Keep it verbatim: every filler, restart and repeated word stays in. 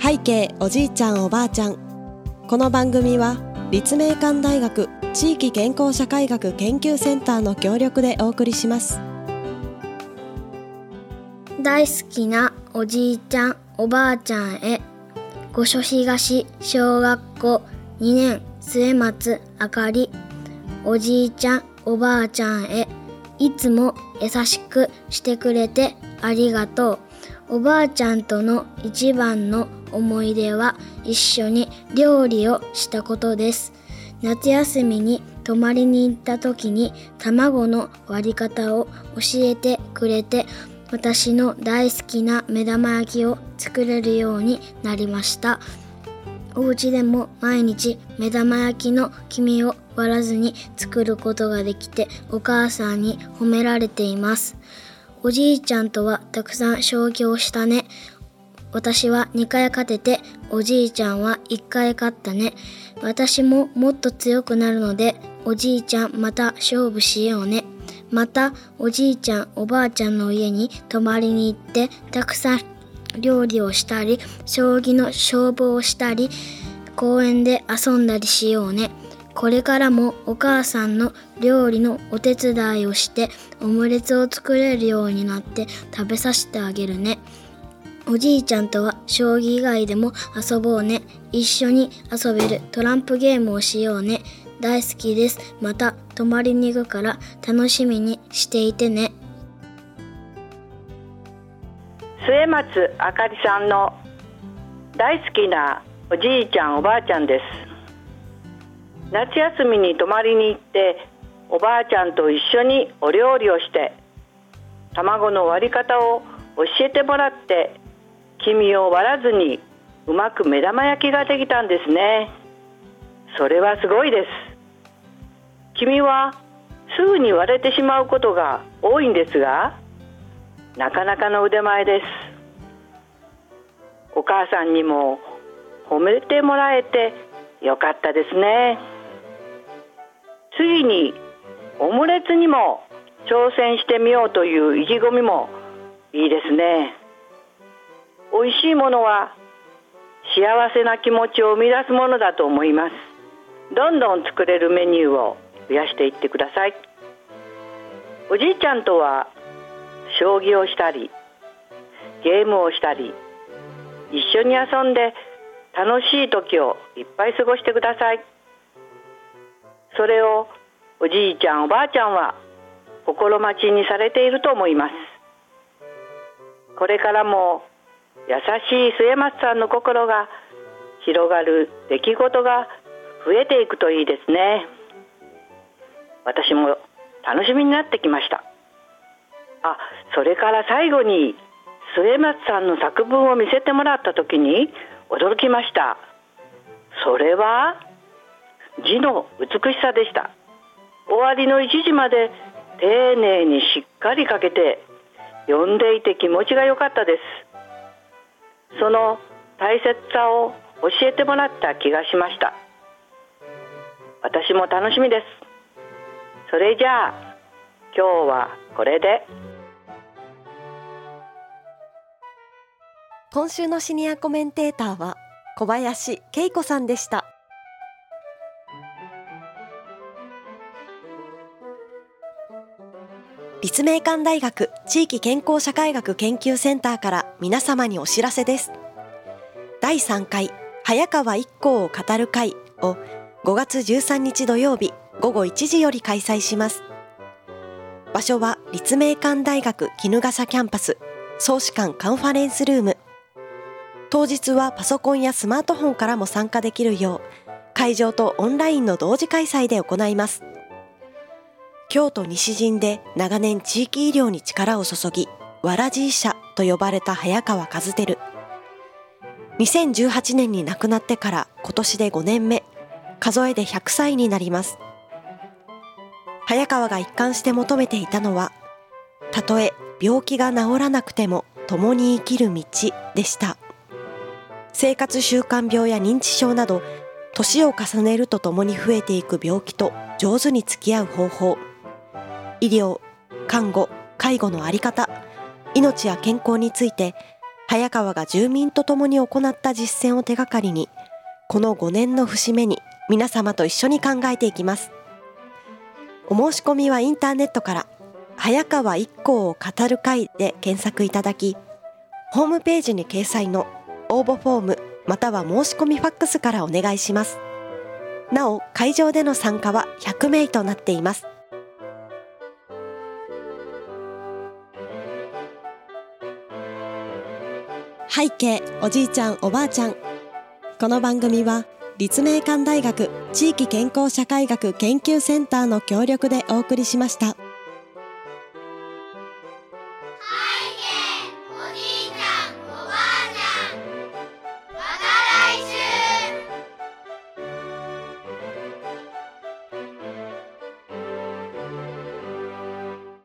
背景おじいちゃんおばあちゃん。この番組は立命館大学地域健康社会学研究センターの協力でお送りします。 大好きなおじいちゃんおばあちゃんへ、五所東小学校にねん末松あかり。おじいちゃんおばあちゃんへ、いつも優しくしてくれてありがとう。おばあちゃんとの一番の思い出は一緒に料理をしたことです。夏休みに泊まりに行った時に卵の割り方を教えてくれて、私の大好きな目玉焼きを作れるようになりました。お家でも毎日目玉焼きの黄身を割らずに作ることができて、お母さんに褒められています。おじいちゃんとはたくさん将棋をしたね。私はにかい勝てて、おじいちゃんはいっかい勝ったね。私ももっと強くなるので、おじいちゃんまた勝負しようね。またおじいちゃんおばあちゃんの家に泊まりに行って、たくさん料理をしたり、将棋の勝負をしたり、公園で遊んだりしようね。これからもお母さんの料理のお手伝いをして、オムレツを作れるようになって食べさせてあげるね。おじいちゃんとは将棋以外でも遊ぼうね。一緒に遊べるトランプゲームをしようね。大好きです。また泊まりに行くから楽しみにしていてね。 末松あかりさんの大好きなおじいちゃんおばあちゃんです。夏休みに泊まりに行って、おばあちゃんと一緒にお料理をして、卵の割り方を教えてもらって、黄身を割らずにうまく目玉焼きができたんですね。それはすごいです。黄身はすぐに割れてしまうことが多いんですが、なかなかの腕前です。お母さんにも褒めてもらえてよかったですね。次にオムレツにも挑戦してみようという意気込みもいいですね。美味しいものは幸せな気持ちを生み出すものだと思います。どんどん作れるメニューを増やしていってください。おじいちゃんとは将棋をしたり、ゲームをしたり、一緒に遊んで楽しい時をいっぱい過ごしてください。それをおじいちゃんおばあちゃんは心待ちにされていると思います。これからも優しい末松さんの心が広がる出来事が増えていくといいですね。私も楽しみになってきました。あ、それから最後に末松さんの作文を見せてもらった時に驚きました。それは字の美しさでした。終わりの一字まで丁寧にしっかり書けて、読んでいて気持ちが良かったです。その大切さを教えてもらった気がしました。私も楽しみです。それじゃあ今日はこれで。 今週のシニアコメンテーターは小林恵子さんでした。立命館大学地域健康社会学研究センターから皆様にお知らせです。だいさんかい早川一行を語る会をごがつじゅうさんにち土曜日ごごいちじより開催します。場所は立命館大学衣笠キャンパス創志館カンファレンスルーム。当日はパソコンやスマートフォンからも参加できるよう、会場とオンラインの同時開催で行います。京都西陣で長年地域医療に力を注ぎ、わらじ医者と呼ばれた早川和輝。にせんじゅうはちねんに亡くなってから今年でごねんめ、数えでひゃくさいになります。早川が一貫して求めていたのは、たとえ病気が治らなくても共に生きる道でした。生活習慣病や認知症など、年を重ねるとともに増えていく病気と上手に付き合う方法、医療、看護、介護の在り方、命や健康について早川が住民と共に行った実践を手がかりに、このごねんの節目に皆様と一緒に考えていきます。お申し込みはインターネットから早川一行を語る会で検索いただき、ホームページに掲載の応募フォームまたは申し込みファックスからお願いします。なお、会場での参加はひゃくめいとなっています。背景おじいちゃんおばあちゃん。この番組は立命館大学地域健康社会学研究センターの協力でお送りしました。